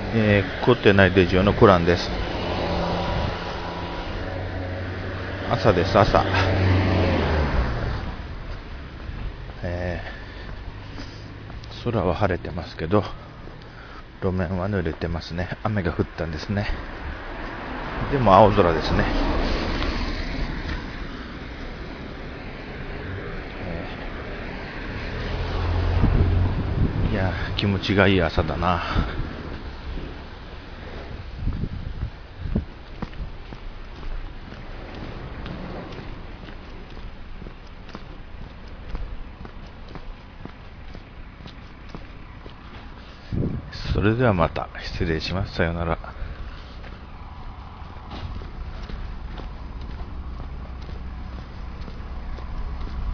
凝ってないレジオのコランです。朝です、朝。空は晴れてますけど、路面は濡れてますね。雨が降ったんですね。でも青空ですね。いや、気持ちがいい朝だな。それではまた失礼します。さようなら。